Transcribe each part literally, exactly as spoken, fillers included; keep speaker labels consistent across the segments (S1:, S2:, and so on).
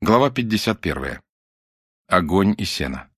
S1: Глава пятьдесят первая. Огонь и сено.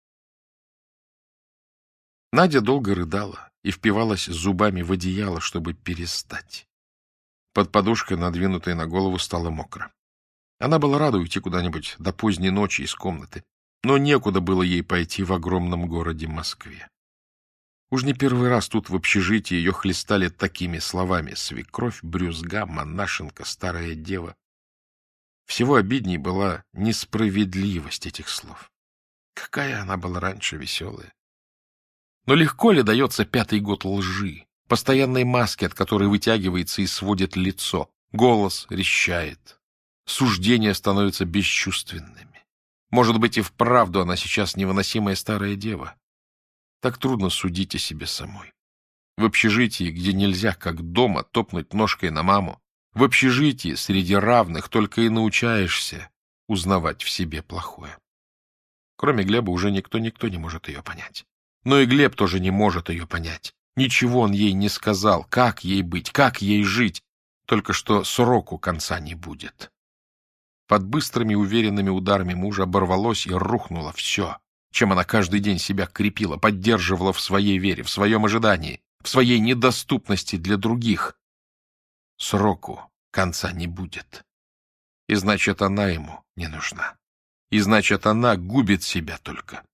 S1: Надя долго рыдала и впивалась зубами в одеяло, чтобы перестать. Под подушкой, надвинутой на голову, стало мокро. Она была рада уйти куда-нибудь до поздней ночи из комнаты, но некуда было ей пойти в огромном городе Москве. Уж не первый раз тут в общежитии ее хлестали такими словами: свекровь, брюзга, монашенка, старая дева. Всего обидней была несправедливость этих слов. Какая она была раньше веселая! Но легко ли дается пятый год лжи, постоянной маски, от которой вытягивается и сводит лицо, голос резчает, суждения становятся бесчувственными. Может быть, и вправду она сейчас невыносимая старая дева. Так трудно судить о себе самой. В общежитии, где нельзя, как дома, топнуть ножкой на маму, в общежитии среди равных только и научаешься узнавать в себе плохое. Кроме Глеба уже никто-никто не может ее понять. Но и Глеб тоже не может ее понять. Ничего он ей не сказал, как ей быть, как ей жить, только что сроку конца не будет. Под быстрыми уверенными ударами мужа оборвалось и рухнуло все, чем она каждый день себя крепила, поддерживала в своей вере, в своем ожидании, в своей недоступности для других. Сроку конца не будет. И значит, она ему не нужна. И значит, она губит себя только.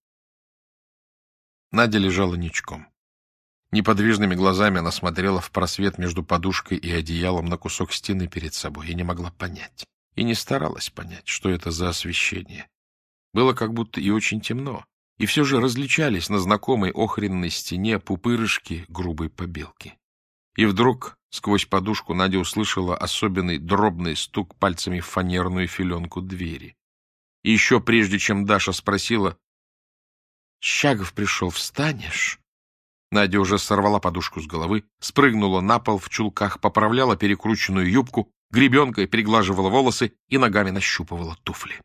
S1: Надя лежала ничком. Неподвижными глазами она смотрела в просвет между подушкой и одеялом на кусок стены перед собой и не могла понять. И не старалась понять, что это за освещение. Было как будто и очень темно, и все же различались на знакомой охренной стене пупырышки грубой побелки. И вдруг сквозь подушку Надя услышала особенный дробный стук пальцами в фанерную филенку двери. И еще прежде, чем Даша спросила: «Щагов пришел, встанешь?» Надя уже сорвала подушку с головы, спрыгнула на пол в чулках, поправляла перекрученную юбку, гребенкой приглаживала волосы и ногами нащупывала туфли.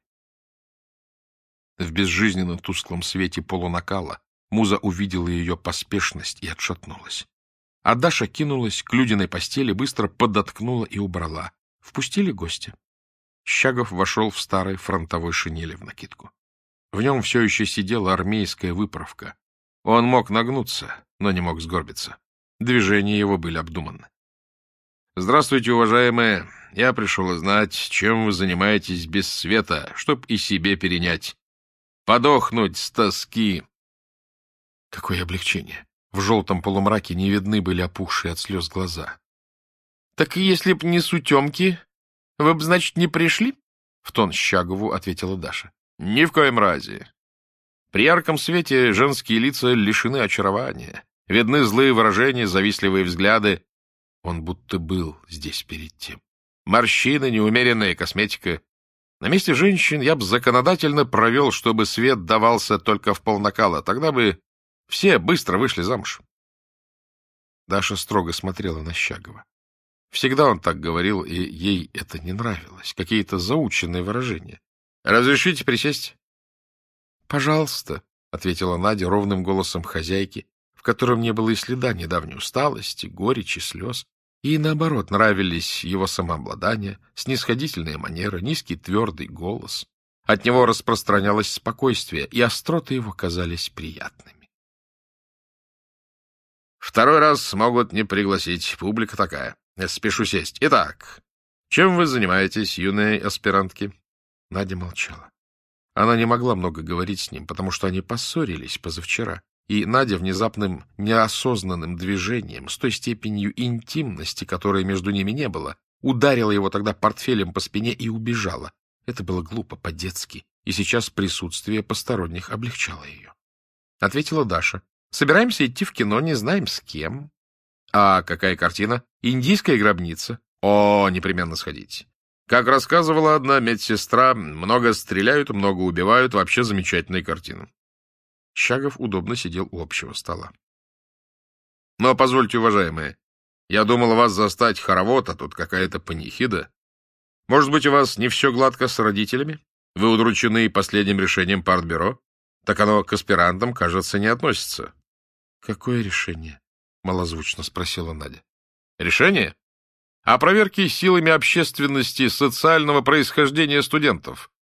S1: В безжизненно тусклом свете полунакала Муза увидела ее поспешность и отшатнулась. А Даша кинулась к Людиной постели, быстро подоткнула и убрала. Впустили гостя. Щагов вошел в старой фронтовой шинели в накидку. В нем все еще сидела армейская выправка. Он мог нагнуться, но не мог сгорбиться. Движения его были обдуманны. — Здравствуйте, уважаемые. Я пришел узнать, чем вы занимаетесь без света, чтоб и себе перенять. Подохнуть с тоски. Какое облегчение! В желтом полумраке не видны были опухшие от слез глаза. — Так если б не сутемки, вы б, значит, не пришли? — в тон Щагову ответила Даша. — Ни в коем разе. При ярком свете женские лица лишены очарования. Видны злые выражения, завистливые взгляды. Он будто был здесь перед тем. Морщины, неумеренная косметика. На месте женщин я бы законодательно провел, чтобы свет давался только в полнакала. Тогда бы все быстро вышли замуж. Даша строго смотрела на Щагова. Всегда он так говорил, и ей это не нравилось. Какие-то заученные выражения. — Разрешите присесть? — Пожалуйста, — ответила Надя ровным голосом хозяйки, в котором не было и следа недавней усталости, горечи, слез. Ей, наоборот, нравились его самообладание, снисходительная манера, низкий твердый голос. От него распространялось спокойствие, и остроты его казались приятными. — Второй раз могут не пригласить, публика такая. Спешу сесть. Итак, чем вы занимаетесь, юные аспирантки? Надя молчала. Она не могла много говорить с ним, потому что они поссорились позавчера, и Надя внезапным неосознанным движением, с той степенью интимности, которой между ними не было, ударила его тогда портфелем по спине и убежала. Это было глупо, по-детски, и сейчас присутствие посторонних облегчало ее. Ответила Даша. Собираемся идти в кино, не знаем с кем. А какая картина? Индийская гробница. О, непременно сходите. Как рассказывала одна медсестра, много стреляют, много убивают, вообще замечательная картина. Щагов удобно сидел у общего стола. — Но позвольте, уважаемые, я думал вас застать хоровод, а тут какая-то панихида. Может быть, у вас не все гладко с родителями? Вы удручены последним решением партбюро? Так оно к аспирантам, кажется, не относится. — Какое решение? — малозвучно спросила Надя. — Решение? О проверке силами общественности социального происхождения студентов.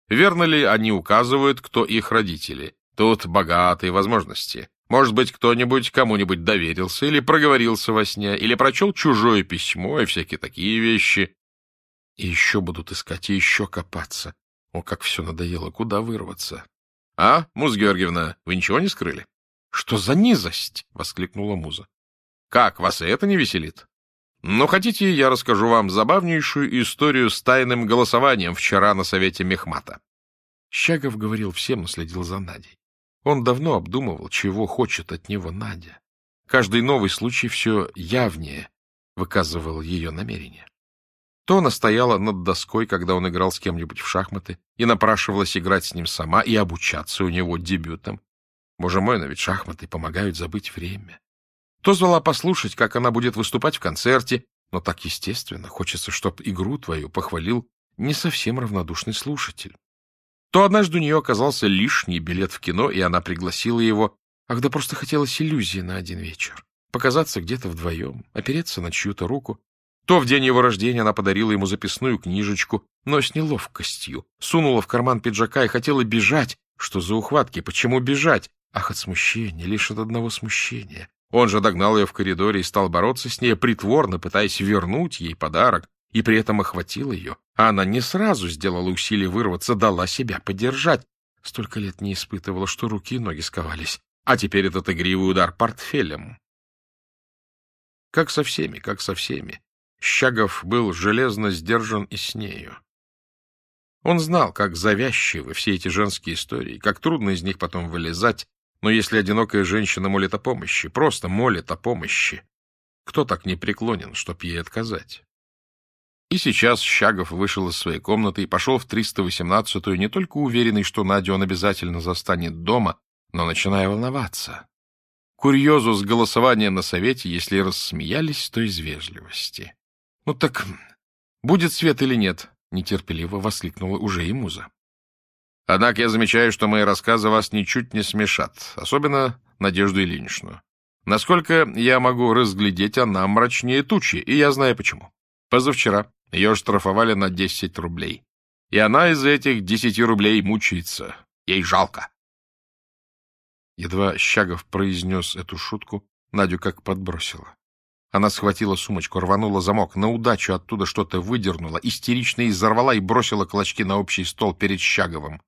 S1: Верно ли они указывают, кто их родители? Тут богатые возможности. Может быть, кто-нибудь кому-нибудь доверился или проговорился во сне, или прочел чужое письмо и всякие такие вещи. И еще будут искать, и еще копаться. О, как все надоело, куда вырваться? — А, Муза Георгиевна, вы ничего не скрыли? — Что за низость? — воскликнула Муза. — Как, вас и это не веселит? Ну, хотите, я расскажу вам забавнейшую историю с тайным голосованием вчера на совете Мехмата. Щагов говорил всем, но следил за Надей. Он давно обдумывал, чего хочет от него Надя. Каждый новый случай все явнее выказывал ее намерения. То она стояла над доской, когда он играл с кем-нибудь в шахматы, и напрашивалась играть с ним сама и обучаться у него дебютам. Боже мой, но ведь шахматы помогают забыть время. То звала послушать, как она будет выступать в концерте, но так естественно, хочется, чтоб игру твою похвалил не совсем равнодушный слушатель. То однажды у нее оказался лишний билет в кино, и она пригласила его, ах, да просто хотелось иллюзии на один вечер, показаться где-то вдвоем, опереться на чью-то руку. То в день его рождения она подарила ему записную книжечку, но с неловкостью, сунула в карман пиджака и хотела бежать. Что за ухватки? Почему бежать? Ах, от смущения, лишь от одного смущения. Он же догнал ее в коридоре и стал бороться с ней, притворно пытаясь вернуть ей подарок, и при этом охватил ее. А она не сразу сделала усилие вырваться, дала себя подержать. Столько лет не испытывала, что руки и ноги сковались. А теперь этот игривый удар портфелем. Как со всеми, как со всеми. Щагов был железно сдержан и с нею. Он знал, как завязчивы все эти женские истории, как трудно из них потом вылезать, но если одинокая женщина молит о помощи, просто молит о помощи, кто так не преклонен, чтоб ей отказать? И сейчас Щагов вышел из своей комнаты и пошел в триста восемнадцатую, не только уверенный, что Надю он обязательно застанет дома, но начиная волноваться. Курьезу с голосованием на совете, если рассмеялись, то из вежливости. — Ну так будет свет или нет? — нетерпеливо воскликнула уже и Муза. — Однако я замечаю, что мои рассказы вас ничуть не смешат, особенно Надежду Ильиничну. Насколько я могу разглядеть, она мрачнее тучи, и я знаю почему. Позавчера ее штрафовали на десять рублей, и она из этих десяти рублей мучается. Ей жалко. Едва Щагов произнес эту шутку, Надю как подбросила. Она схватила сумочку, рванула замок, на удачу оттуда что-то выдернула, истерично изорвала и бросила клочки на общий стол перед Щаговым.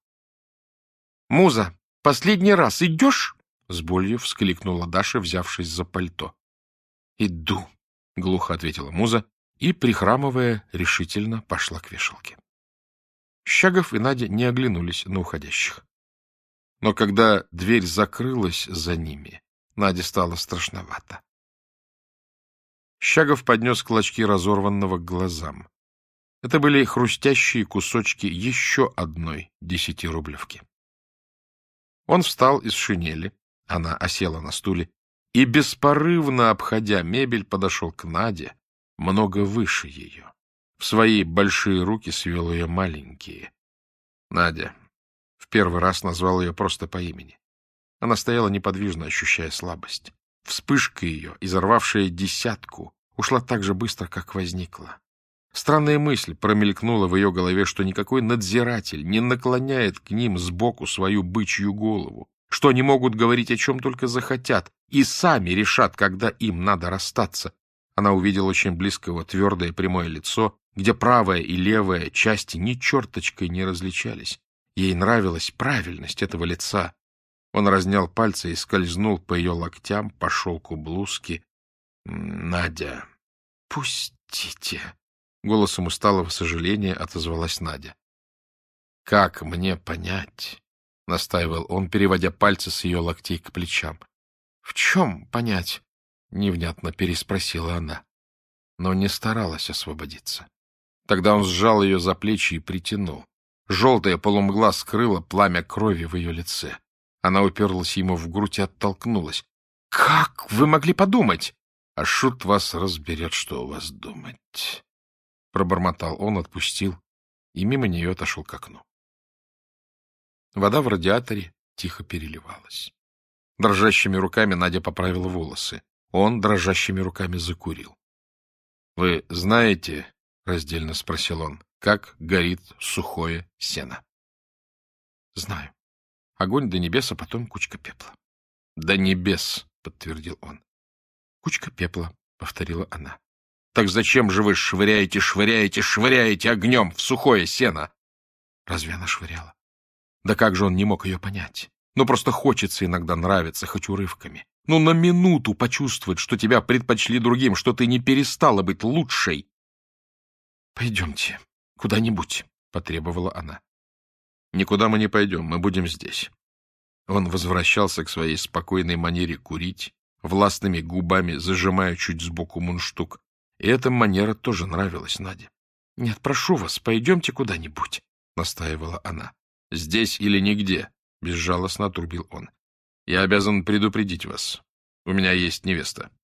S1: — Муза, последний раз идешь? — с болью вскликнула Даша, взявшись за пальто. — Иду, — глухо ответила Муза и, прихрамывая, решительно пошла к вешалке. Щагов и Надя не оглянулись на уходящих. Но когда дверь закрылась за ними, Наде стало страшновато. Щагов поднес клочки разорванного к глазам. Это были хрустящие кусочки еще одной десятирублевки. Он встал из шинели, она осела на стуле, и, беспорывно обходя мебель, подошел к Наде, много выше ее. В свои большие руки свел ее маленькие. Надя в первый раз назвал ее просто по имени. Она стояла неподвижно, ощущая слабость. Вспышка ее, изорвавшая десятку, ушла так же быстро, как возникла. Странная мысль промелькнула в ее голове, что никакой надзиратель не наклоняет к ним сбоку свою бычью голову, что они могут говорить о чем только захотят и сами решат, когда им надо расстаться. Она увидела очень близко его твердое прямое лицо, где правая и левая части ни черточкой не различались. Ей нравилась правильность этого лица. Он разнял пальцы и скользнул по ее локтям, по шелку блузки. — Надя, пустите! — голосом усталого сожаления отозвалась Надя. — Как мне понять? — настаивал он, переводя пальцы с ее локтей к плечам. — В чем понять? — невнятно переспросила она, но не старалась освободиться. Тогда он сжал ее за плечи и притянул. Желтая полумгла скрыла пламя крови в ее лице. Она уперлась ему в грудь и оттолкнулась. — Как вы могли подумать? — А шут вас разберет, что у вас думать. Пробормотал он, отпустил, и мимо нее отошел к окну. Вода в радиаторе тихо переливалась. Дрожащими руками Надя поправила волосы. Он дрожащими руками закурил. — Вы знаете, — раздельно спросил он, — как горит сухое сено? — Знаю. Огонь до небес, а потом кучка пепла. — До небес, — подтвердил он. — Кучка пепла, — повторила она. — Так зачем же вы швыряете, швыряете, швыряете огнем в сухое сено? Разве она швыряла? Да как же он не мог ее понять? Ну, просто хочется иногда нравиться, хоть урывками. Ну, на минуту почувствовать, что тебя предпочли другим, что ты не перестала быть лучшей. — Пойдемте куда-нибудь, — потребовала она. — Никуда мы не пойдем, мы будем здесь. Он возвращался к своей спокойной манере курить, властными губами зажимая чуть сбоку мундштук. И эта манера тоже нравилась Наде. — Нет, прошу вас, пойдемте куда-нибудь, — настаивала она. — Здесь или нигде, — безжалостно отрубил он. — Я обязан предупредить вас. У меня есть невеста.